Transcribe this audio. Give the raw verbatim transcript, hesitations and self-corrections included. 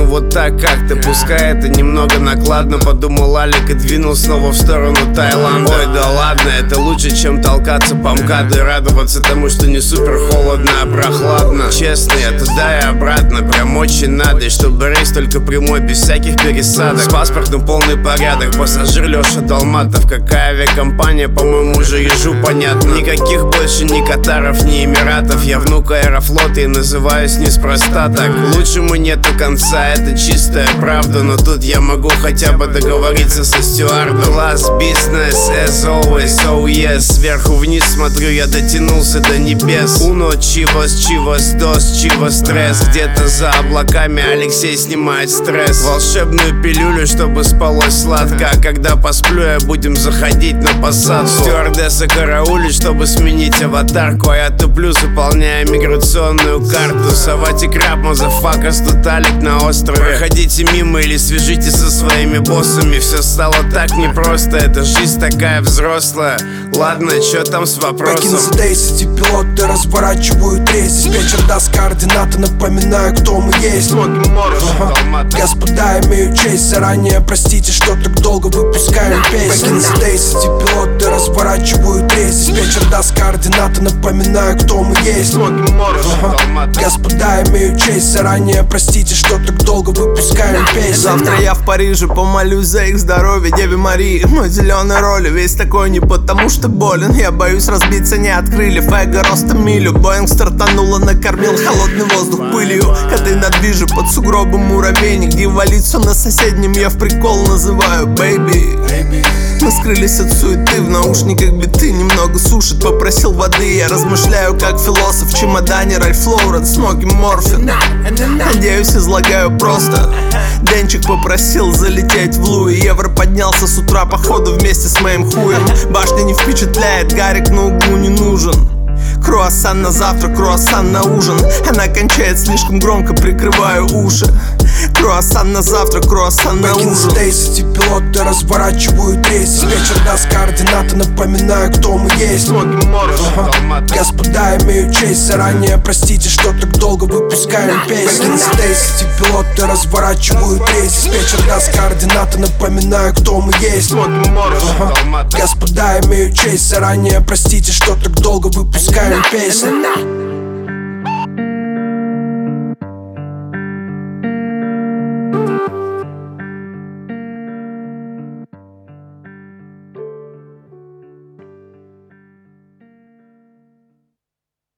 вот так как-то. Пускай это немного накладно, подумал Алик и двинул снова в сторону Таиланда. Ой, да ладно, это лучше, чем толкаться по МКАДу и радоваться тому, что не супер холодно, а прохладно. Честно, я туда и обратно, прям очень надо. И чтобы рейс только прямой, без всяких пересадок. С паспортом полный порядок, пассажир Леша Долматов. Какая авиакомпания, по-моему, уже ежу понятно. Никаких больше ни Катаров, ни Эмиратов. Я внук Аэрофлота и называюсь неспроста так. Лучшему нету конца, это чистая правда. Но тут я могу хотя бы договориться со стюардом. Класс, бизнес, as always, oh yes. Сверху вниз смотрю, я дотянулся до небес. Уно, чивос, чивос, дос, чивос, стресс. Где-то за облаками Алексей снимает стресс. Волшебную пилюлю, чтобы спалось сладко. А когда посплю, я будем заходить на посадку. Стюардесса караулит, чтобы сменить аватарку. А я туплю, заполняя миграционную карту. Савати краб, мазафакас, тут Алик на острове. Проходите мимо или свяжитесь со своими боссами. Все стало так непросто, эта жизнь такая взрослая. Ладно, чё там с вопросом? Back in the days, эти пилоты разворачивают рейс. Диспетчер даст координаты, напоминаю, кто мы есть. Ага. Господа, имею честь, заранее простите, что так долго выпускаем песни. Back in the days, эти пилоты разворачивают рейс. Диспетчер даст координаты, напоминаю, кто мы есть. Ага. Господа, имею честь, заранее простите, что так долго выпускаем песни. Завтра я в Париже, помолюсь за их здоровье Деве Марии. Мой зеленый роли весь такой не потому что болен. Я боюсь разбиться не от крыльев, эго ростом милю. Боинг стартанула, накормил холодный воздух пылью. Этой надвижу под сугробом муравейник. Дьяволицу на соседнем я в прикол называю бэйби. Мы скрылись от суеты, в наушниках биты немного сушит, попросил воды. Я размышляю как философ в чемодане Ральф Лоурен, смоки морфин. Надеюсь, излагаю просто. Денчик попросил залететь в Луи. Евро поднялся с утра походу вместе с моим хуем. Башня не впечатляет, Гарик на углу не нужен. Круассан на завтрак, круассан на ужин. Она кончает слишком громко, прикрываю уши. Круассан на завтрак, круассан на ужин. Эти пилоты разворачивают рейс. Диспетчер даст координаты, напоминаю, кто мы есть. Ага. Господа, имею честь, заранее простите, что так долго выпускаем песни. Эти пилоты разворачивают рейс. Диспетчер даст координаты, напоминаю, кто мы есть. Ага. Господа, имею честь, заранее простите, что так долго выпускаем песни.